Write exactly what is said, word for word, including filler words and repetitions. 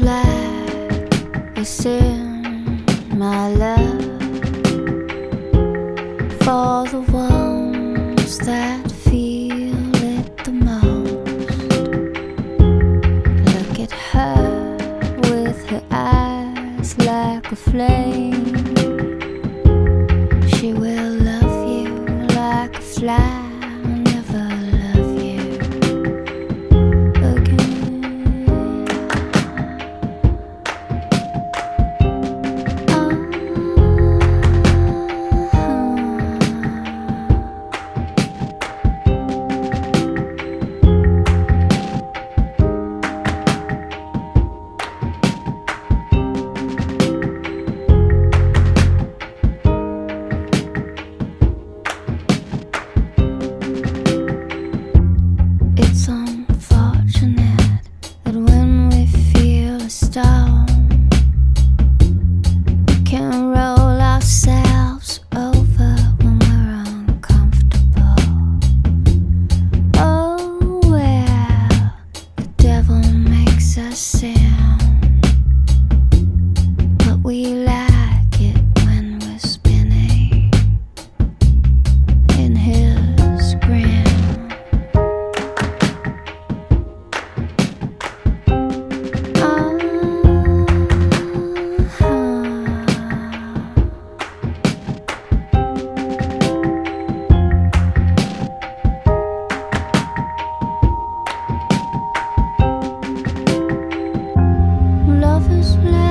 black is in my love for the ones that feel it the most. Look at her with her eyes like a flame. She will love you like a fly. It's unfortunate that when we feel a storm, we can roll ourselves over when we're uncomfortable. Oh, well, the devil makes us sin, but we like it when we're spinning in his grin. Love is late.